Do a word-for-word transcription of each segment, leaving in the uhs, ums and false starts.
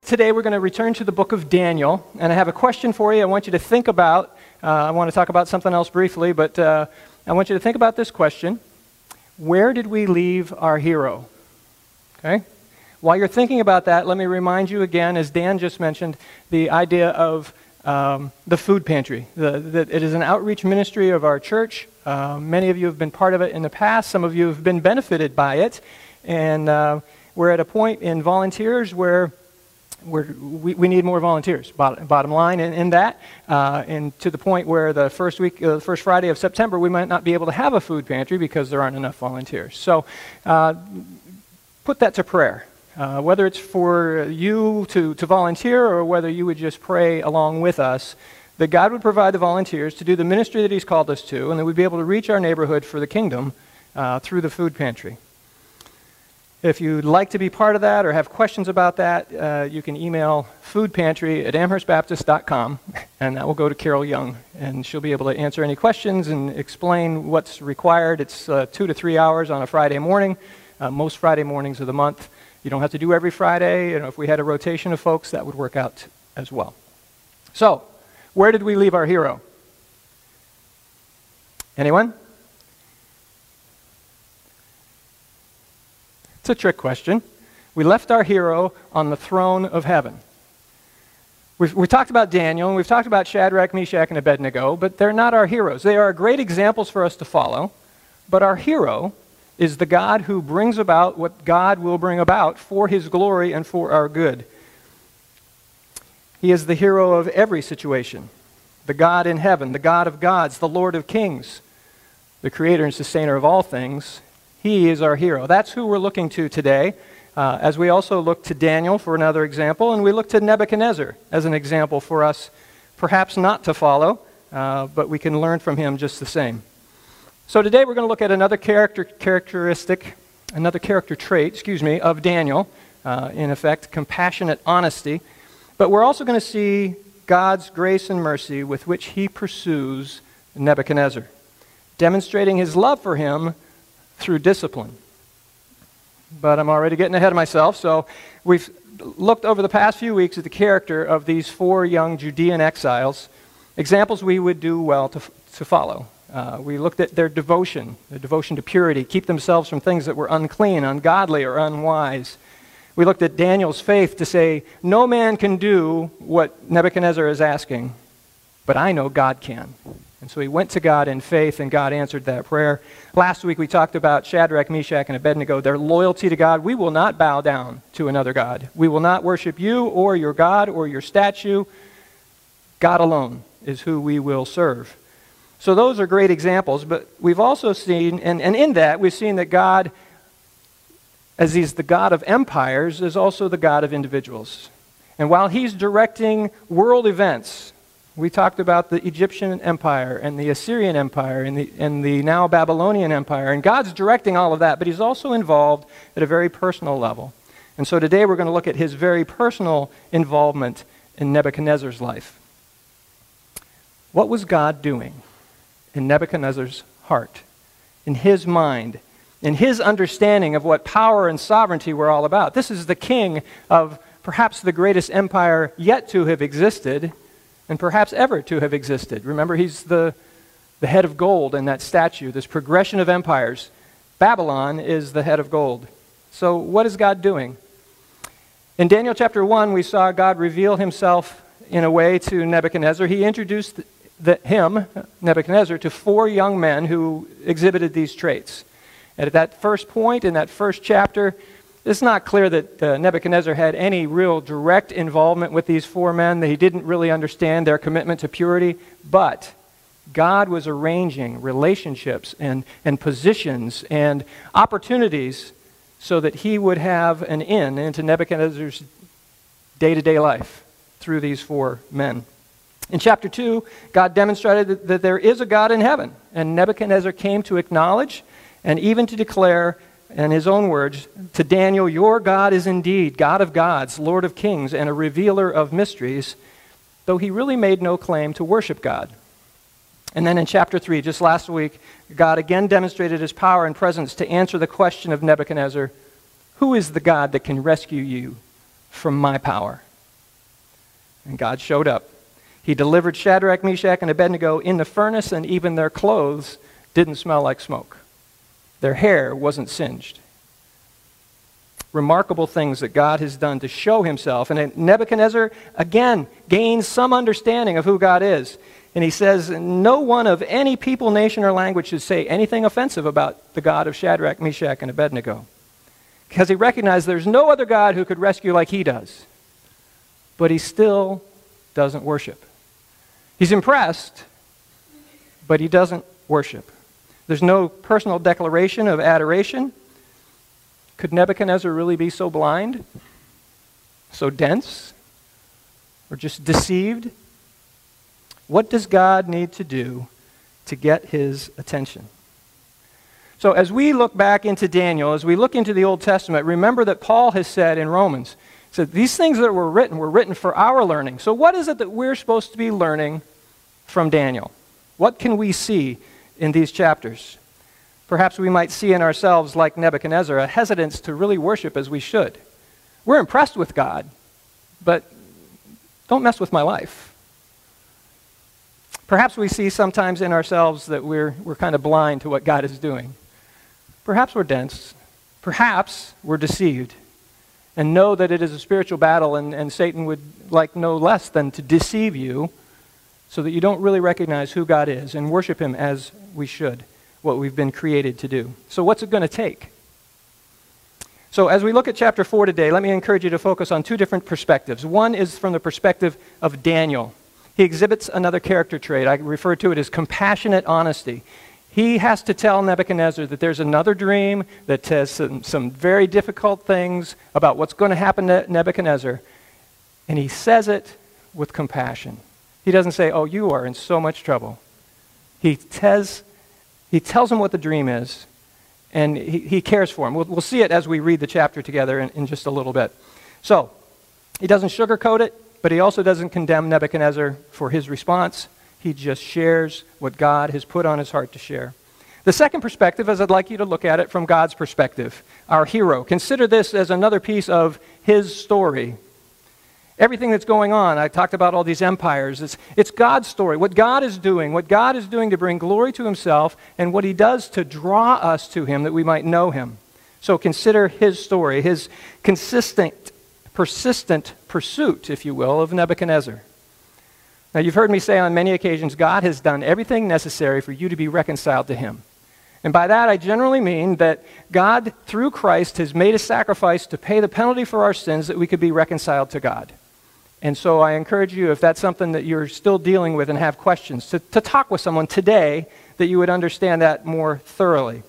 today we're going to return to the book of Daniel, and I have a question for you. I want you to think about, uh, I want to talk about something else briefly, but uh, I want you to think about this question. Where did we leave our hero? Okay? While you're thinking about that, let me remind you again, as Dan just mentioned, the idea of um, the food pantry. The, the, it is an outreach ministry of our church. Uh, many of you have been part of it in the past. Some of you have been benefited by it. And uh, we're at a point in volunteers where we're, we, we need more volunteers, bottom, bottom line in, in that. Uh, and to the point where the first week, uh, the first Friday of September, we might not be able to have a food pantry because there aren't enough volunteers. So uh, put that to prayer. Uh, whether it's for you to, to volunteer or whether you would just pray along with us, that God would provide the volunteers to do the ministry that He's called us to, and that we'd be able to reach our neighborhood for the kingdom uh, through the food pantry. If you'd like to be part of that or have questions about that, uh, you can email foodpantry at amherst baptist dot com, and that will go to Carol Young, and she'll be able to answer any questions and explain what's required. It's uh, two to three hours on a Friday morning, uh, most Friday mornings of the month. You don't have to do every Friday. You know, if we had a rotation of folks, that would work out as well. So, where did we leave our hero? Anyone? It's a trick question. We left our hero on the throne of heaven. We've, we talked about Daniel, and we've talked about Shadrach, Meshach, and Abednego, but they're not our heroes. They are great examples for us to follow, but our hero is the God who brings about what God will bring about for His glory and for our good. He is the hero of every situation. The God in heaven, the God of gods, the Lord of kings, the creator and sustainer of all things. He is our hero. That's who we're looking to today, uh, as we also look to Daniel for another example, and we look to Nebuchadnezzar as an example for us, perhaps not to follow, uh, but we can learn from him just the same. So today we're going to look at another character characteristic, another character trait, excuse me, of Daniel, uh, in effect, compassionate honesty. But we're also going to see God's grace and mercy with which He pursues Nebuchadnezzar, demonstrating His love for him through discipline. But I'm already getting ahead of myself, so we've looked over the past few weeks at the character of these four young Judean exiles, examples we would do well to, to follow. Uh, we looked at their devotion, their devotion to purity, keep themselves from things that were unclean, ungodly, or unwise. We looked at Daniel's faith to say, no man can do what Nebuchadnezzar is asking, but I know God can. And so he went to God in faith, and God answered that prayer. Last week we talked about Shadrach, Meshach, and Abednego, their loyalty to God. We will not bow down to another God. We will not worship you or your God or your statue. God alone is who we will serve. So those are great examples, but we've also seen, and, and in that, we've seen that God, as He's the God of empires, is also the God of individuals. And while He's directing world events, we talked about the Egyptian Empire and the Assyrian Empire and the, and the now Babylonian Empire, and God's directing all of that, but He's also involved at a very personal level. And so today we're going to look at His very personal involvement in Nebuchadnezzar's life. What was God doing in Nebuchadnezzar's heart, in his mind, in his understanding of what power and sovereignty were all about? This is the king of perhaps the greatest empire yet to have existed, and perhaps ever to have existed. Remember, he's the, the head of gold in that statue, this progression of empires. Babylon is the head of gold. So what is God doing? In Daniel chapter one, we saw God reveal Himself in a way to Nebuchadnezzar. He introduced the, him, Nebuchadnezzar, to four young men who exhibited these traits. And at that first point, in that first chapter, it's not clear that uh, Nebuchadnezzar had any real direct involvement with these four men, that he didn't really understand their commitment to purity, but God was arranging relationships and, and positions and opportunities so that He would have an in into Nebuchadnezzar's day-to-day life through these four men. In chapter two, God demonstrated that, that there is a God in heaven, and Nebuchadnezzar came to acknowledge and even to declare, in his own words, to Daniel, your God is indeed God of gods, Lord of kings, and a revealer of mysteries, though he really made no claim to worship God. And then in chapter three, just last week, God again demonstrated His power and presence to answer the question of Nebuchadnezzar, who is the God that can rescue you from my power? And God showed up. He delivered Shadrach, Meshach, and Abednego in the furnace, and even their clothes didn't smell like smoke. Their hair wasn't singed. Remarkable things that God has done to show himself. And Nebuchadnezzar, again, gains some understanding of who God is. And he says, no one of any people, nation, or language should say anything offensive about the God of Shadrach, Meshach, and Abednego. Because he recognized there's no other God who could rescue like he does. But he still doesn't worship. He's impressed, but he doesn't worship. There's no personal declaration of adoration. Could Nebuchadnezzar really be so blind, so dense, or just deceived? What does God need to do to get his attention? So as we look back into Daniel, as we look into the Old Testament, remember that Paul has said in Romans, so these things that were written were written for our learning. So what is it that we're supposed to be learning from Daniel? What can we see in these chapters? Perhaps we might see in ourselves, like Nebuchadnezzar, a hesitance to really worship as we should. We're impressed with God, but don't mess with my life. Perhaps we see sometimes in ourselves that we're, we're kind of blind to what God is doing. Perhaps we're dense. Perhaps we're deceived and know that it is a spiritual battle, and, and Satan would like no less than to deceive you so that you don't really recognize who God is and worship him as we should, what we've been created to do. So what's it going to take? So as we look at chapter four today, let me encourage you to focus on two different perspectives. One is from the perspective of Daniel. He exhibits another character trait. I refer to it as compassionate honesty. He has to tell Nebuchadnezzar that there's another dream that says some, some very difficult things about what's going to happen to Nebuchadnezzar, and he says it with compassion. He doesn't say, oh, you are in so much trouble. He tells, he tells him what the dream is, and he, he cares for him. We'll, we'll see it as we read the chapter together in, in just a little bit. So, he doesn't sugarcoat it, but he also doesn't condemn Nebuchadnezzar for his response. He just shares what God has put on his heart to share. The second perspective is I'd like you to look at it from God's perspective, our hero. Consider this as another piece of his story. Everything that's going on, I talked about all these empires, it's, it's God's story, what God is doing, what God is doing to bring glory to himself, and what he does to draw us to him that we might know him. So consider his story, his consistent, persistent pursuit, if you will, of Nebuchadnezzar. Now, you've heard me say on many occasions, God has done everything necessary for you to be reconciled to him. And by that, I generally mean that God, through Christ, has made a sacrifice to pay the penalty for our sins that we could be reconciled to God. And so I encourage you, if that's something that you're still dealing with and have questions, to, to talk with someone today that you would understand that more thoroughly.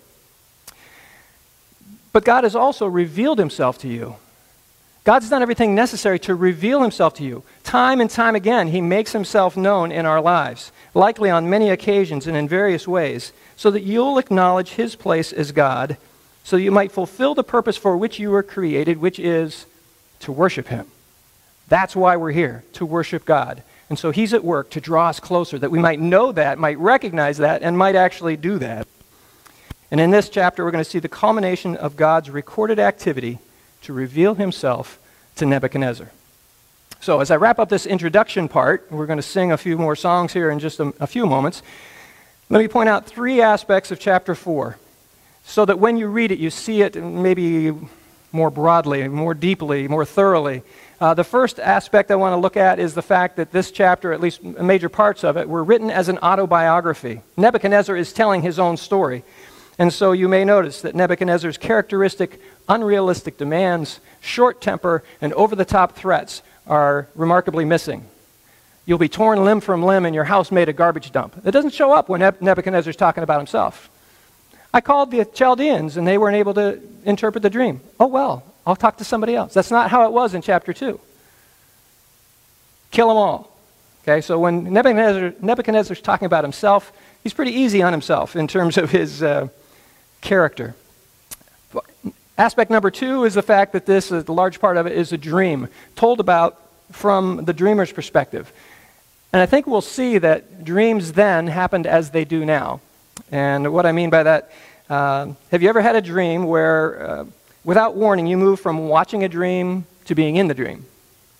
But God has also revealed himself to you. God's done everything necessary to reveal himself to you. Time and time again, he makes himself known in our lives, likely on many occasions and in various ways, so that you'll acknowledge his place as God, so you might fulfill the purpose for which you were created, which is to worship him. That's why we're here, to worship God. And so he's at work to draw us closer, that we might know that, might recognize that, and might actually do that. And in this chapter, we're going to see the culmination of God's recorded activity to reveal himself to Nebuchadnezzar. So as I wrap up this introduction part, we're going to sing a few more songs here in just a, a few moments. Let me point out three aspects of chapter four, so that when you read it, you see it maybe more broadly, more deeply, more thoroughly. Uh, the first aspect I want to look at is the fact that this chapter, at least major parts of it, were written as an autobiography. Nebuchadnezzar is telling his own story. And so you may notice that Nebuchadnezzar's characteristic, unrealistic demands, short temper, and over-the-top threats are remarkably missing. You'll be torn limb from limb and your house made a garbage dump. It doesn't show up when Nebuchadnezzar's talking about himself. I called the Chaldeans and they weren't able to interpret the dream. Oh well, I'll talk to somebody else. That's not how it was in chapter two. Kill them all. Okay, so when Nebuchadnezzar, Nebuchadnezzar's talking about himself, he's pretty easy on himself in terms of his uh, character. Aspect number two is the fact that this, is, the large part of it, is a dream, told about from the dreamer's perspective. And I think we'll see that dreams then happened as they do now. And what I mean by that, uh, have you ever had a dream where, uh, without warning, you move from watching a dream to being in the dream?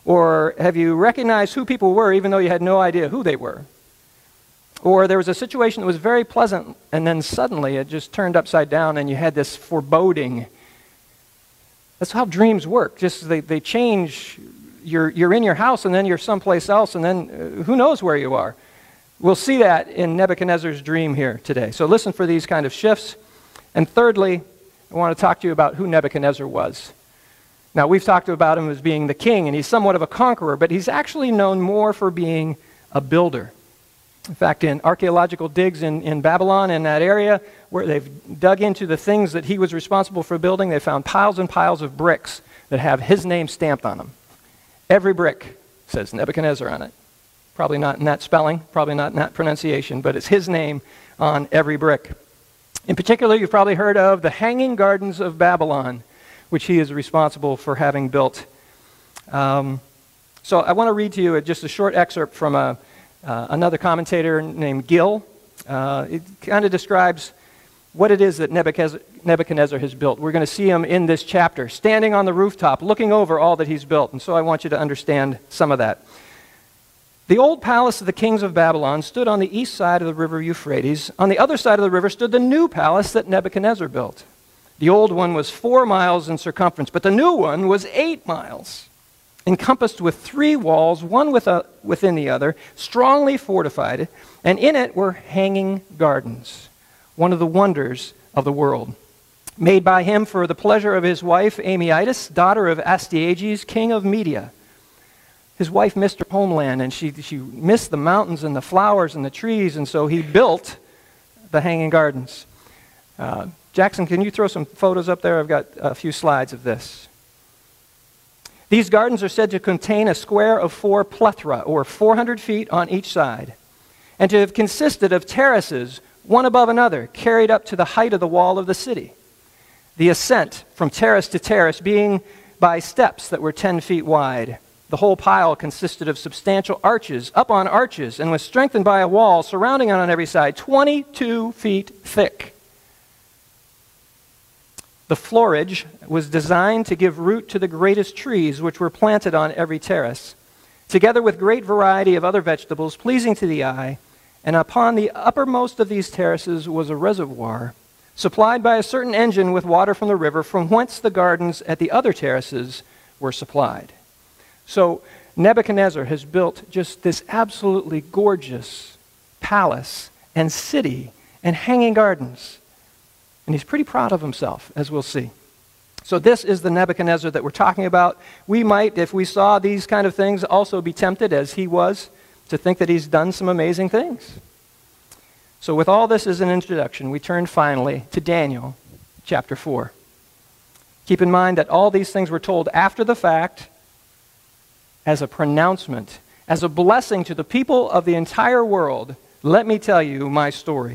Or have you recognized who people were even though you had no idea who they were? Or there was a situation that was very pleasant, and then suddenly it just turned upside down and you had this foreboding. That's how dreams work. Just they, they change. You're, you're in your house and then you're someplace else, and then uh, who knows where you are. We'll see that in Nebuchadnezzar's dream here today. So listen for these kind of shifts. And thirdly, I want to talk to you about who Nebuchadnezzar was. Now, we've talked about him as being the king, and he's somewhat of a conqueror, but he's actually known more for being a builder. In fact, in archaeological digs in, in Babylon, in that area, where they've dug into the things that he was responsible for building, they found piles and piles of bricks that have his name stamped on them. Every brick says Nebuchadnezzar on it. Probably not in that spelling, probably not in that pronunciation, but it's his name on every brick. In particular, you've probably heard of the Hanging Gardens of Babylon, which he is responsible for having built. Um, so I want to read to you just a short excerpt from a Uh, another commentator named Gill. Uh, it kind of describes what it is that Nebuchadnezzar, Nebuchadnezzar has built. We're going to see him in this chapter, standing on the rooftop, looking over all that he's built. And so I want you to understand some of that. The old palace of the kings of Babylon stood on the east side of the river Euphrates. On the other side of the river stood the new palace that Nebuchadnezzar built. The old one was four miles in circumference, but the new one was eight miles. Encompassed with three walls, one with a, within the other, strongly fortified, and in it were hanging gardens, one of the wonders of the world, made by him for the pleasure of his wife, Amytis, daughter of Astyages, king of Media. His wife missed her homeland, and she, she missed the mountains and the flowers and the trees, and so he built the hanging gardens. Uh, Jackson, can you throw some photos up there? I've got a few slides of this. These gardens are said to contain a square of four plethra, or four hundred feet on each side, and to have consisted of terraces, one above another, carried up to the height of the wall of the city. The ascent from terrace to terrace being by steps that were ten feet wide. The whole pile consisted of substantial arches, up on arches, and was strengthened by a wall surrounding it on every side, twenty-two feet thick. The floorage was designed to give root to the greatest trees which were planted on every terrace, together with great variety of other vegetables pleasing to the eye, and upon the uppermost of these terraces was a reservoir, supplied by a certain engine with water from the river, from whence the gardens at the other terraces were supplied. So Nebuchadnezzar has built just this absolutely gorgeous palace and city and hanging gardens. And he's pretty proud of himself, as we'll see. So this is the Nebuchadnezzar that we're talking about. We might, if we saw these kind of things, also be tempted, as he was, to think that he's done some amazing things. So with all this as an introduction, we turn finally to Daniel chapter four. Keep in mind that all these things were told after the fact, as a pronouncement, as a blessing to the people of the entire world. Let me tell you my story.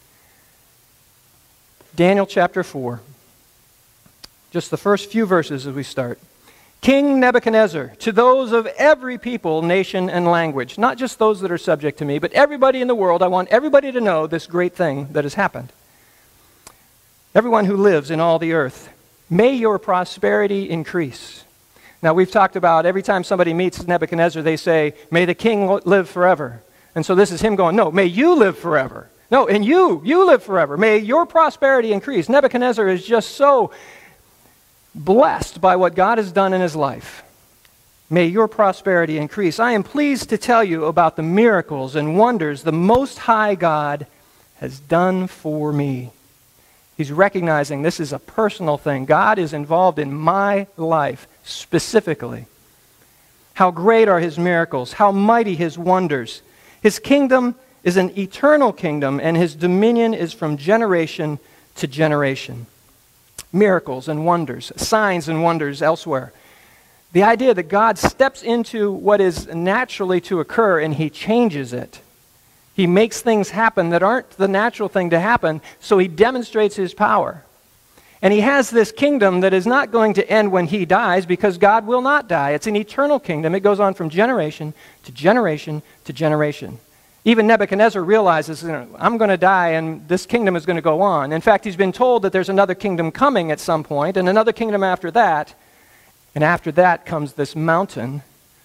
Daniel chapter four. Just the first few verses as we start. King Nebuchadnezzar, to those of every people, nation, and language, not just those that are subject to me, but everybody in the world, I want everybody to know this great thing that has happened. Everyone who lives in all the earth, may your prosperity increase. Now, we've talked about every time somebody meets Nebuchadnezzar, they say, may the king live forever. And so this is him going, no, may you live forever. No, and you, you live forever. May your prosperity increase. Nebuchadnezzar is just so blessed by what God has done in his life. May your prosperity increase. I am pleased to tell you about the miracles and wonders the Most High God has done for me. He's recognizing this is a personal thing. God is involved in my life specifically. How great are his miracles, how mighty his wonders. His kingdom is an eternal kingdom, and his dominion is from generation to generation. Miracles and wonders, signs and wonders elsewhere. The idea that God steps into what is naturally to occur and he changes it. He makes things happen that aren't the natural thing to happen, so he demonstrates his power. And he has this kingdom that is not going to end when he dies, because God will not die. It's an eternal kingdom. It goes on from generation to generation to generation. Even Nebuchadnezzar realizes, you know, I'm going to die and this kingdom is going to go on. In fact, he's been told that there's another kingdom coming at some point, and another kingdom after that. And after that comes this mountain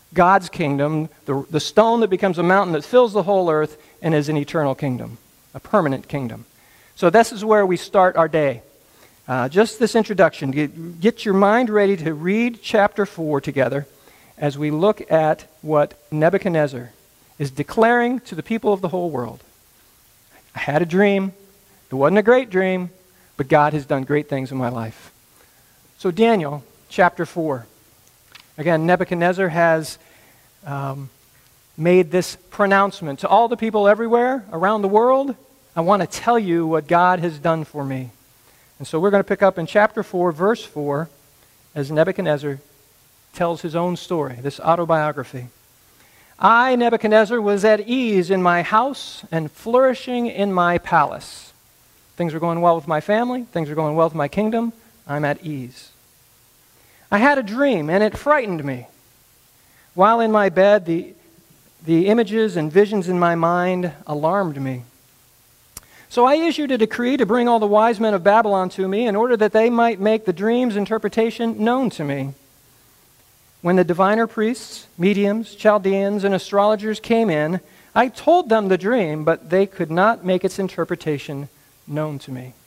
God's kingdom, the, the stone that becomes a mountain that fills the whole earth and is an eternal kingdom, a permanent kingdom. So this is where we start our day. Uh, just this introduction. Get, get your mind ready to read chapter four together as we look at what Nebuchadnezzar is declaring to the people of the whole world. I had a dream. It wasn't a great dream, but God has done great things in my life. So Daniel, chapter four. Again, Nebuchadnezzar has um, made this pronouncement to all the people everywhere around the world. I want to tell you what God has done for me. And so we're going to pick up in chapter four, verse four, as Nebuchadnezzar tells his own story, this autobiography. I, Nebuchadnezzar, was at ease in my house and flourishing in my palace. Things are going well with my family. Things are going well with my kingdom. I'm at ease. I had a dream, and it frightened me. While in my bed, the, the images and visions in my mind alarmed me. So I issued a decree to bring all the wise men of Babylon to me in order that they might make the dream's interpretation known to me. When the diviner priests, mediums, Chaldeans, and astrologers came in, I told them the dream, but they could not make its interpretation known to me.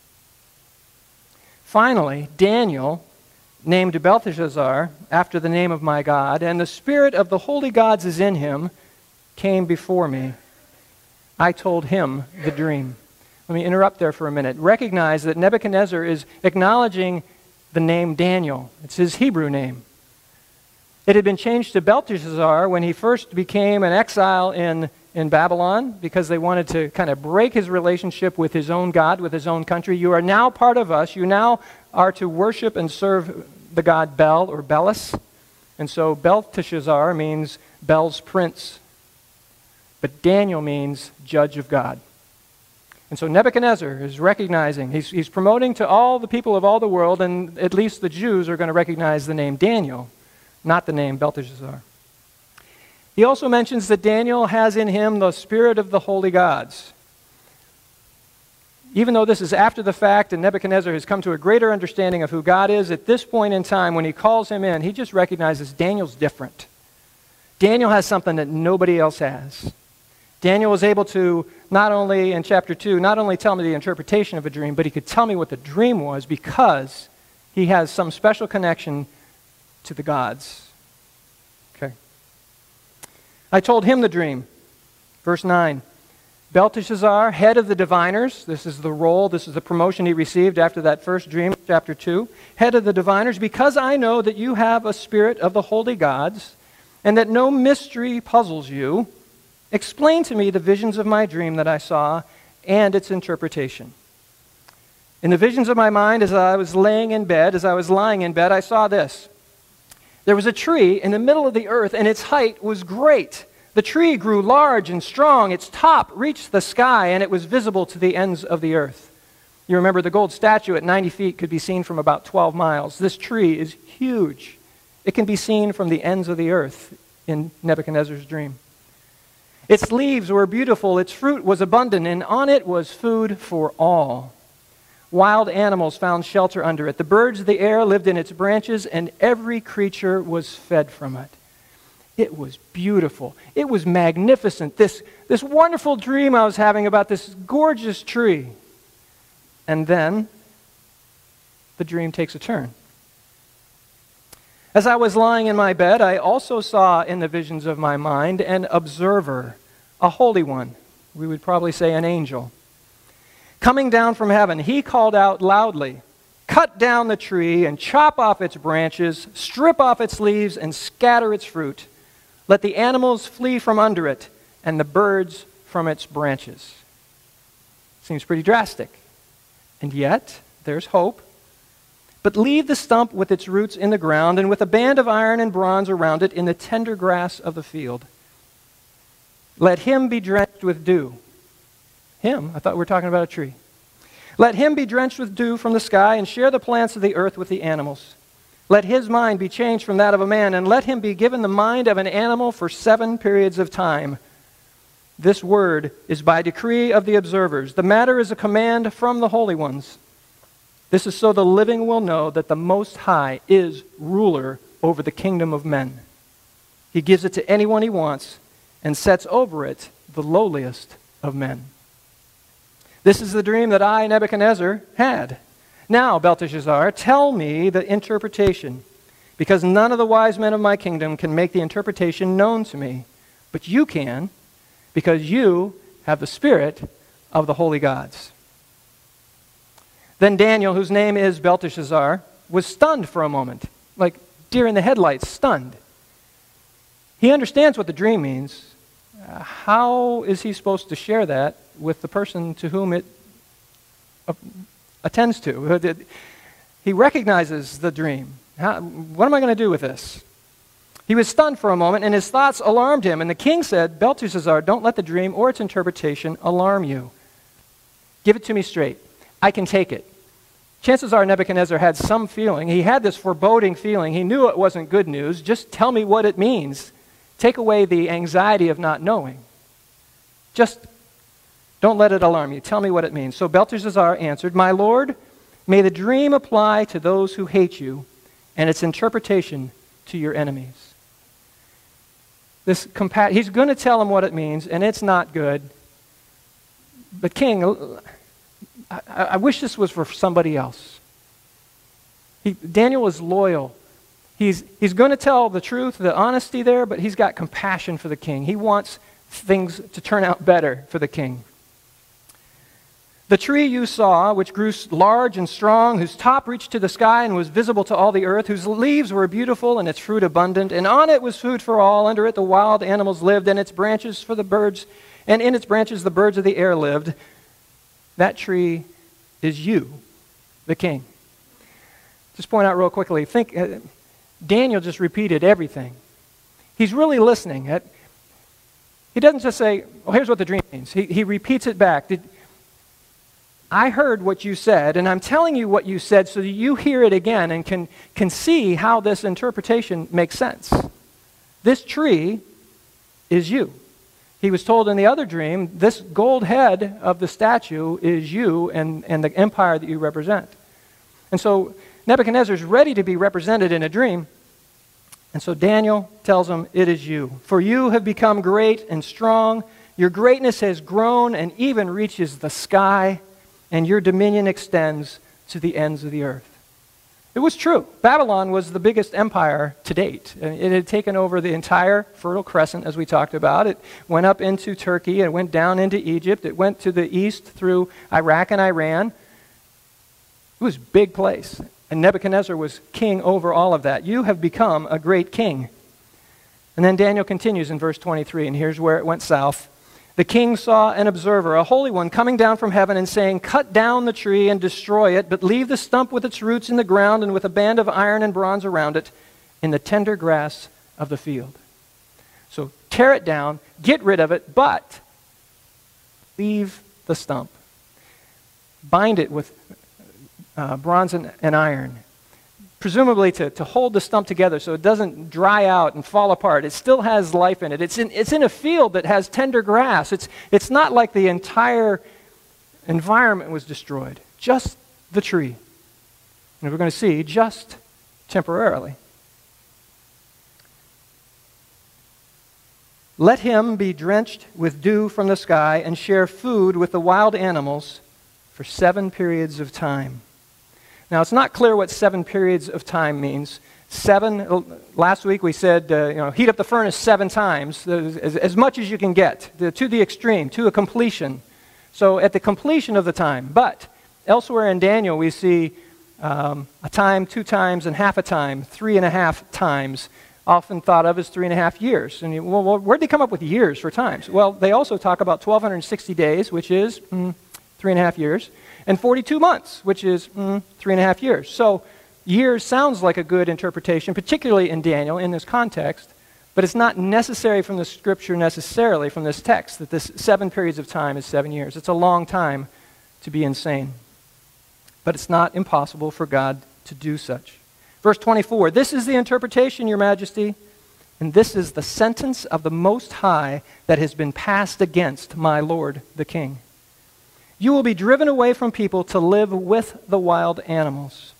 Finally, Daniel, named Belteshazzar, after the name of my God, and the spirit of the holy gods is in him, came before me. I told him the dream. Let me interrupt there for a minute. Recognize that Nebuchadnezzar is acknowledging the name Daniel. It's his Hebrew name. It had been changed to Belteshazzar when he first became an exile in, in Babylon because they wanted to kind of break his relationship with his own God, with his own country. You are now part of us. You now are to worship and serve the god Bel or Belus. And so Belteshazzar means Bel's prince. But Daniel means judge of God. And so Nebuchadnezzar is recognizing, he's, he's promoting to all the people of all the world, and at least the Jews are going to recognize the name Daniel, not the name Belteshazzar. He also mentions that Daniel has in him the spirit of the holy gods. Even though this is after the fact and Nebuchadnezzar has come to a greater understanding of who God is, at this point in time when he calls him in, he just recognizes Daniel's different. Daniel has something that nobody else has. Daniel was able to not only, in chapter two, not only tell me the interpretation of a dream, but he could tell me what the dream was because he has some special connection to the gods. Okay. I told him the dream. Verse nine. Belteshazzar, head of the diviners, this is the role, this is the promotion he received after that first dream, chapter two. Head of the diviners, because I know that you have a spirit of the holy gods, and that no mystery puzzles you, explain to me the visions of my dream that I saw and its interpretation. In the visions of my mind, as I was laying in bed, as I was lying in bed, I saw this. There was a tree in the middle of the earth, and its height was great. The tree grew large and strong. Its top reached the sky, and it was visible to the ends of the earth. You remember the gold statue at ninety feet could be seen from about twelve miles. This tree is huge. It can be seen from the ends of the earth in Nebuchadnezzar's dream. Its leaves were beautiful, its fruit was abundant, and on it was food for all. Wild animals found shelter under it. The birds of the air lived in its branches, and every creature was fed from it. It was beautiful. It was magnificent. This, this wonderful dream I was having about this gorgeous tree. And then the dream takes a turn. As I was lying in my bed, I also saw in the visions of my mind an observer, a holy one. We would probably say an angel. Coming down from heaven, he called out loudly, "Cut down the tree and chop off its branches, strip off its leaves and scatter its fruit. Let the animals flee from under it and the birds from its branches." Seems pretty drastic. And yet, there's hope. But leave the stump with its roots in the ground and with a band of iron and bronze around it in the tender grass of the field. Let him be drenched with dew. Him? I thought we were talking about a tree. Let him be drenched with dew from the sky and share the plants of the earth with the animals. Let his mind be changed from that of a man, and let him be given the mind of an animal for seven periods of time. This word is by decree of the observers. The matter is a command from the holy ones. This is so the living will know that the Most High is ruler over the kingdom of men. He gives it to anyone he wants and sets over it the lowliest of men. This is the dream that I, Nebuchadnezzar, had. Now, Belteshazzar, tell me the interpretation, because none of the wise men of my kingdom can make the interpretation known to me, but you can, because you have the spirit of the holy gods. Then Daniel, whose name is Belteshazzar, was stunned for a moment, like deer in the headlights, stunned. He understands what the dream means. Uh, how is he supposed to share that with the person to whom it uh, attends to? He recognizes the dream. How, what am I going to do with this? He was stunned for a moment, and his thoughts alarmed him. And the king said, Belteshazzar, don't let the dream or its interpretation alarm you. Give it to me straight. I can take it. Chances are Nebuchadnezzar had some feeling. He had this foreboding feeling. He knew it wasn't good news. Just tell me what it means. Take away the anxiety of not knowing. Just don't let it alarm you. Tell me what it means. So Belteshazzar answered, My lord, may the dream apply to those who hate you, and its interpretation to your enemies. This compa- He's going to tell him what it means, and it's not good. But king, I, I wish this was for somebody else. He, Daniel is loyal. He's, he's going to tell the truth, the honesty there, but he's got compassion for the king. He wants things to turn out better for the king. The tree you saw, which grew large and strong, whose top reached to the sky and was visible to all the earth, whose leaves were beautiful and its fruit abundant, and on it was food for all. Under it the wild animals lived, and its branches for the birds, and in its branches the birds of the air lived. That tree is you, the king. Just point out real quickly, think... Uh, Daniel just repeated everything. He's really listening. He doesn't just say, oh, here's what the dream means. He, he repeats it back. Did, I heard what you said, and I'm telling you what you said so that you hear it again and can, can see how this interpretation makes sense. This tree is you. He was told in the other dream, this gold head of the statue is you and, and the empire that you represent. And so Nebuchadnezzar is ready to be represented in a dream. And so Daniel tells him, it is you. For you have become great and strong. Your greatness has grown and even reaches the sky, and your dominion extends to the ends of the earth. It was true. Babylon was the biggest empire to date. It had taken over the entire Fertile Crescent, as we talked about. It went up into Turkey. It went down into Egypt. It went to the east through Iraq and Iran. It was a big place. And Nebuchadnezzar was king over all of that. You have become a great king. And then Daniel continues in verse twenty-three, and here's where it went south. The king saw an observer, a holy one, coming down from heaven and saying, cut down the tree and destroy it, but leave the stump with its roots in the ground and with a band of iron and bronze around it in the tender grass of the field. So tear it down, get rid of it, but leave the stump. Bind it with Uh, bronze and, and iron, presumably to, to hold the stump together so it doesn't dry out and fall apart. It still has life in it. It's in, it's in a field that has tender grass. It's, it's not like the entire environment was destroyed, just the tree. And we're going to see, just temporarily. Let him be drenched with dew from the sky and share food with the wild animals for seven periods of time. Now, it's not clear what seven periods of time means. Seven, last week we said, uh, you know, heat up the furnace seven times, as, as much as you can get, to, to the extreme, to a completion. So at the completion of the time. But elsewhere in Daniel we see um, a time, two times, and half a time, three and a half times, often thought of as three and a half years. And you, well, where'd they come up with years for times? Well, they also talk about twelve sixty days, which is mm, three and a half years, and forty-two months, which is mm, three and a half years. So years sounds like a good interpretation, particularly in Daniel, in this context, but it's not necessary from the scripture necessarily, from this text, that this seven periods of time is seven years. It's a long time to be insane. But it's not impossible for God to do such. Verse twenty-four, this is the interpretation, Your Majesty, and this is the sentence of the Most High that has been passed against my Lord the King. You will be driven away from people to live with the wild animals.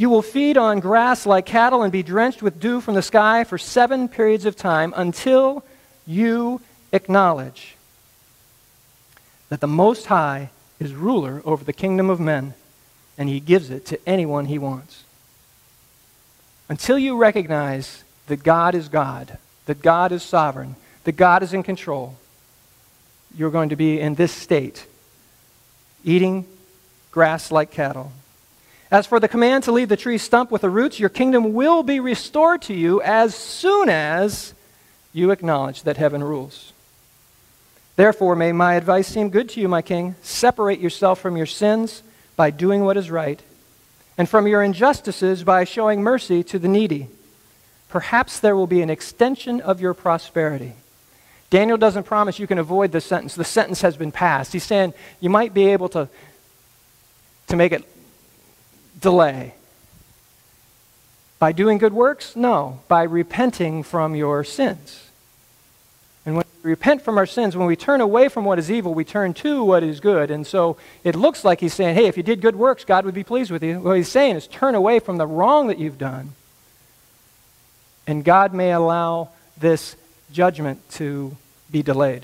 You will feed on grass like cattle and be drenched with dew from the sky for seven periods of time until you acknowledge that the Most High is ruler over the kingdom of men, and he gives it to anyone he wants. Until you recognize that God is God, that God is sovereign, that God is in control, you're going to be in this state, eating grass like cattle. As for the command to leave the tree stump with the roots, your kingdom will be restored to you as soon as you acknowledge that heaven rules. Therefore, may my advice seem good to you, my king. Separate yourself from your sins by doing what is right, and from your injustices by showing mercy to the needy. Perhaps there will be an extension of your prosperity. Daniel doesn't promise you can avoid this sentence. The sentence has been passed. He's saying you might be able to, to make it delay. By doing good works? No. By repenting from your sins. And when we repent from our sins, when we turn away from what is evil, we turn to what is good. And so it looks like he's saying, hey, if you did good works, God would be pleased with you. What he's saying is turn away from the wrong that you've done. And God may allow this judgment to be delayed.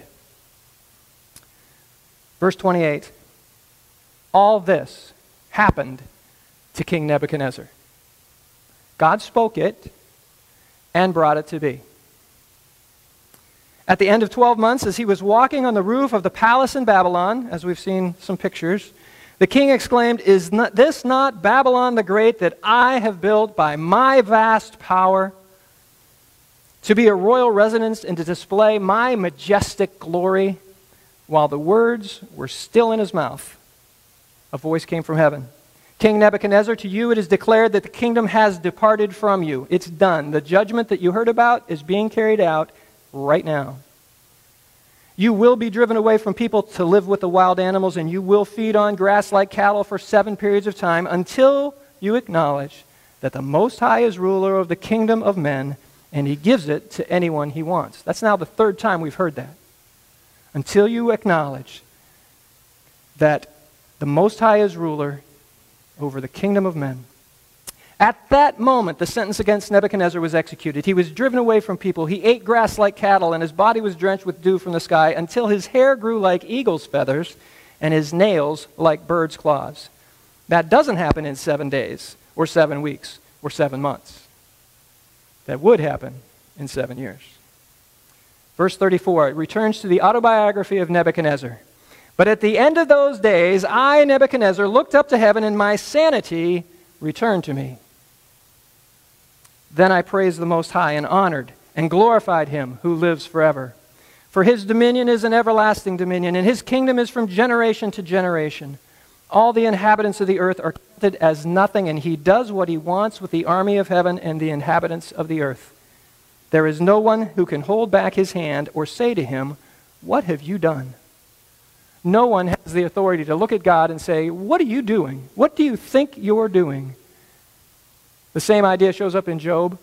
Verse twenty-eight. All this happened to King Nebuchadnezzar. God spoke it and brought it to be. At the end of twelve months, as he was walking on the roof of the palace in Babylon, as we've seen some pictures, the king exclaimed, "Is not this not Babylon the Great that I have built by my vast power to be a royal residence and to display my majestic glory?" While the words were still in his mouth, a voice came from heaven. "King Nebuchadnezzar, to you it is declared that the kingdom has departed from you." It's done. The judgment that you heard about is being carried out right now. "You will be driven away from people to live with the wild animals, and you will feed on grass like cattle for seven periods of time until you acknowledge that the Most High is ruler of the kingdom of men, and he gives it to anyone he wants." That's now the third time we've heard that. Until you acknowledge that the Most High is ruler over the kingdom of men. At that moment, the sentence against Nebuchadnezzar was executed. He was driven away from people. He ate grass like cattle, and his body was drenched with dew from the sky until his hair grew like eagle's feathers and his nails like bird's claws. That doesn't happen in seven days or seven weeks or seven months. That would happen in seven years. Verse thirty-four, it returns to the autobiography of Nebuchadnezzar. "But at the end of those days, I, Nebuchadnezzar, looked up to heaven, and my sanity returned to me. Then I praised the Most High and honored and glorified him who lives forever. For his dominion is an everlasting dominion, and his kingdom is from generation to generation. All the inhabitants of the earth are counted as nothing, and he does what he wants with the army of heaven and the inhabitants of the earth. There is no one who can hold back his hand or say to him, 'What have you done?' No one has the authority to look at God and say, 'What are you doing? What do you think you're doing?'" The same idea shows up in Job.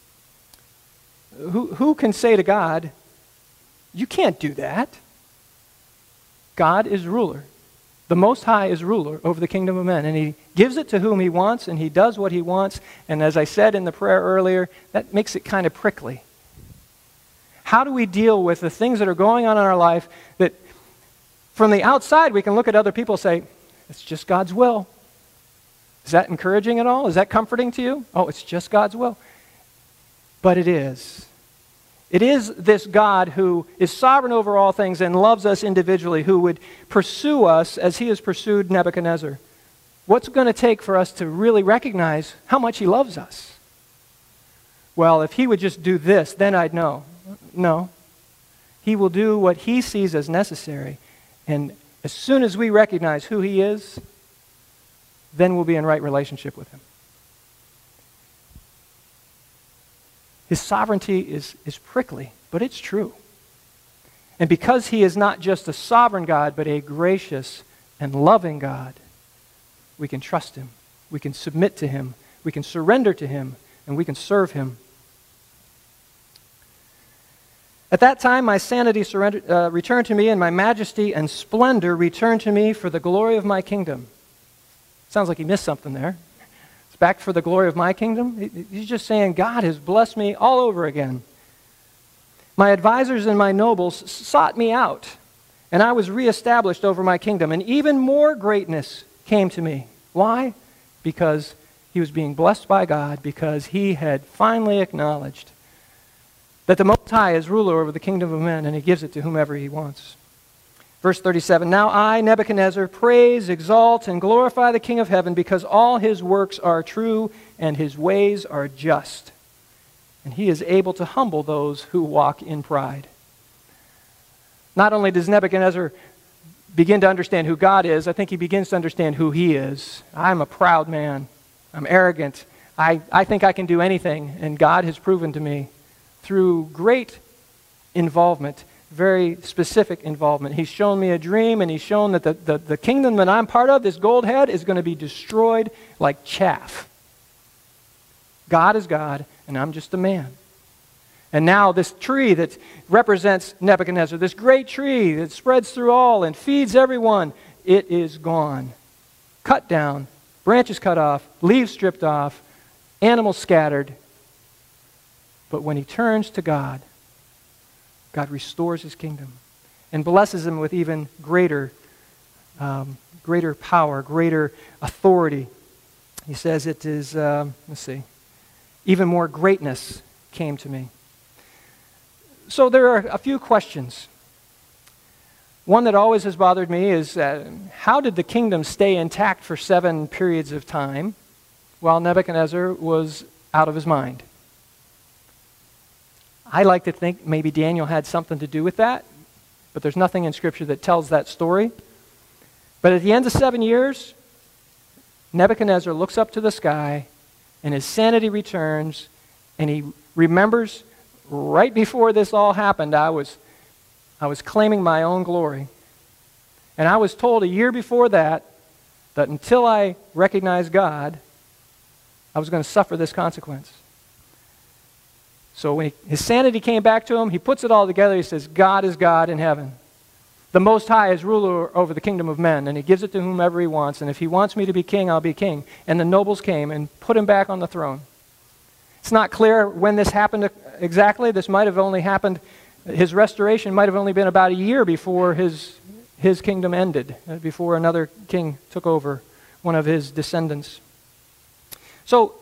Who, who can say to God, "You can't do that"? God is ruler. The Most High is ruler over the kingdom of men, and he gives it to whom he wants, and he does what he wants. And as I said in the prayer earlier, that makes it kind of prickly. How do we deal with the things that are going on in our life that from the outside we can look at other people and say, "It's just God's will"? Is that encouraging at all? Is that comforting to you? Oh, it's just God's will. But it is. It is this God who is sovereign over all things and loves us individually, who would pursue us as he has pursued Nebuchadnezzar. What's it going to take for us to really recognize how much he loves us? Well, if he would just do this, then I'd know. No. He will do what he sees as necessary. And as soon as we recognize who he is, then we'll be in right relationship with him. His sovereignty is, is prickly, but it's true. And because he is not just a sovereign God, but a gracious and loving God, we can trust him. We can submit to him. We can surrender to him, and we can serve him. At that time, my sanity surrendered, uh, returned to me, and my majesty and splendor returned to me for the glory of my kingdom. Sounds like he missed something there. It's back for the glory of my kingdom? He's just saying, God has blessed me all over again. My advisors and my nobles sought me out, and I was reestablished over my kingdom, and even more greatness came to me. Why? Because he was being blessed by God, because he had finally acknowledged that the Most High is ruler over the kingdom of men, and he gives it to whomever he wants. Verse thirty-seven, now I, Nebuchadnezzar, praise, exalt, and glorify the King of heaven, because all his works are true, and his ways are just. And he is able to humble those who walk in pride. Not only does Nebuchadnezzar begin to understand who God is, I think he begins to understand who he is. I'm a proud man. I'm arrogant. I, I think I can do anything, and God has proven to me through great involvement, very specific involvement. He's shown me a dream, and he's shown that the, the, the kingdom that I'm part of, this gold head, is going to be destroyed like chaff. God is God, and I'm just a man. And now this tree that represents Nebuchadnezzar, this great tree that spreads through all and feeds everyone, it is gone. Cut down, branches cut off, leaves stripped off, animals scattered. But when he turns to God, God restores his kingdom and blesses him with even greater, um, greater power, greater authority. He says it is, um, let's see, even more greatness came to me. So there are a few questions. One that always has bothered me is, uh, how did the kingdom stay intact for seven periods of time while Nebuchadnezzar was out of his mind? I like to think maybe Daniel had something to do with that, but there's nothing in Scripture that tells that story. But at the end of seven years, Nebuchadnezzar looks up to the sky, and his sanity returns, and he remembers, right before this all happened, I was, I was claiming my own glory. And I was told a year before that, that until I recognized God, I was going to suffer this consequence. So when he, his sanity came back to him, he puts it all together. He says, God is God in heaven. The Most High is ruler over the kingdom of men, and he gives it to whomever he wants. And if he wants me to be king, I'll be king. And the nobles came and put him back on the throne. It's not clear when this happened exactly. This might have only happened, his restoration might have only been about a year before his, his kingdom ended, before another king took over, one of his descendants. So,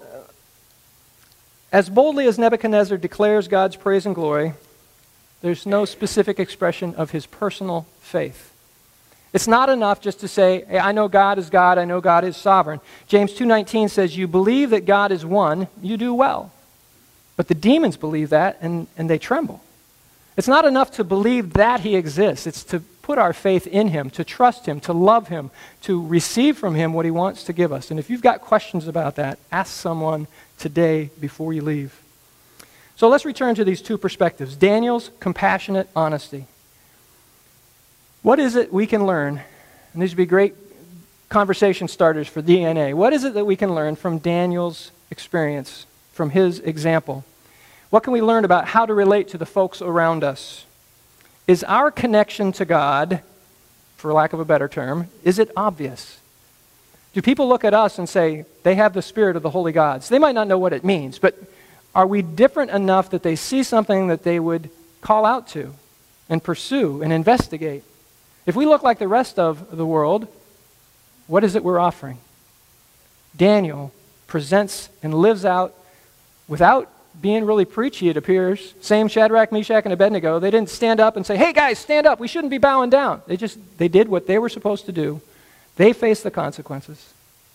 as boldly as Nebuchadnezzar declares God's praise and glory, there's no specific expression of his personal faith. It's not enough just to say, hey, I know God is God, I know God is sovereign. James two nineteen says, you believe that God is one, you do well. But the demons believe that, and, and they tremble. It's not enough to believe that he exists. It's to put our faith in him, to trust him, to love him, to receive from him what he wants to give us. And if you've got questions about that, ask someone today before you leave. So let's return to these two perspectives. Daniel's compassionate honesty. What is it we can learn? And these would be great conversation starters for D N A. What is it that we can learn from Daniel's experience, from his example? What can we learn about how to relate to the folks around us? Is our connection to God, for lack of a better term, is it obvious? Do people look at us and say, they have the spirit of the holy gods? They might not know what it means, but are we different enough that they see something that they would call out to and pursue and investigate? If we look like the rest of the world, what is it we're offering? Daniel presents and lives out, without being really preachy, it appears. Same Shadrach, Meshach, and Abednego. They didn't stand up and say, hey guys, stand up, we shouldn't be bowing down. They just, they did what they were supposed to do. They faced the consequences.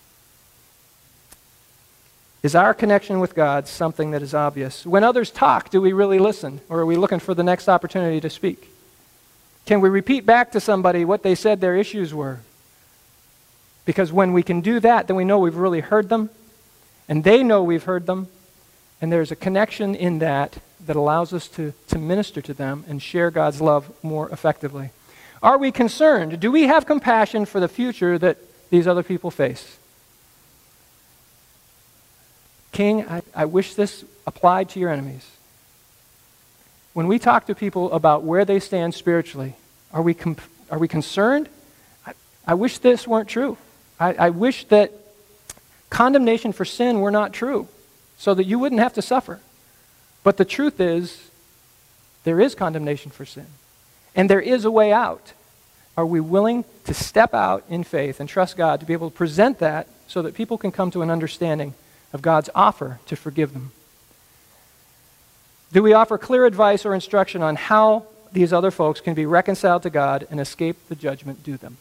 Is our connection with God something that is obvious? When others talk, do we really listen? Or are we looking for the next opportunity to speak? Can we repeat back to somebody what they said their issues were? Because when we can do that, then we know we've really heard them, and they know we've heard them, and there's a connection in that that allows us to, to minister to them and share God's love more effectively. Are we concerned? Do we have compassion for the future that these other people face? King, I, I wish this applied to your enemies. When we talk to people about where they stand spiritually, are we, comp- are we concerned? I, I wish this weren't true. I, I wish that condemnation for sin were not true, so that you wouldn't have to suffer. But the truth is, there is condemnation for sin, and there is a way out. Are we willing to step out in faith and trust God to be able to present that so that people can come to an understanding of God's offer to forgive them? Do we offer clear advice or instruction on how these other folks can be reconciled to God and escape the judgment due them?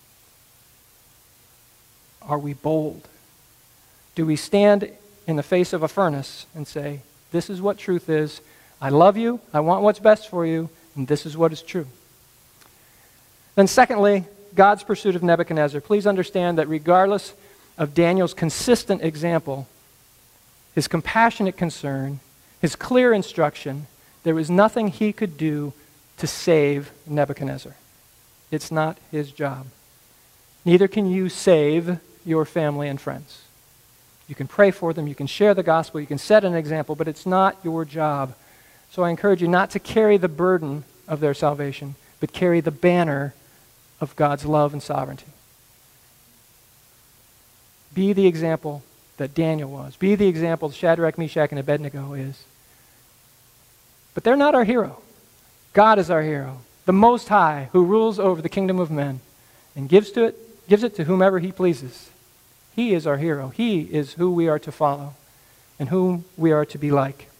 Are we bold? Do we stand in the face of a furnace and say, this is what truth is, I love you, I want what's best for you, and this is what is true? Then secondly, God's pursuit of Nebuchadnezzar. Please understand that regardless of Daniel's consistent example, his compassionate concern, his clear instruction, there was nothing he could do to save Nebuchadnezzar. It's not his job. Neither can you save your family and friends. You can pray for them, you can share the gospel, you can set an example, but it's not your job. So I encourage you not to carry the burden of their salvation, but carry the banner of God's love and sovereignty. Be the example that Daniel was. Be the example Shadrach, Meshach, and Abednego is. But they're not our hero. God is our hero, the Most High, who rules over the kingdom of men and gives to it, gives it to whomever he pleases. He is our hero. He is who we are to follow and whom we are to be like.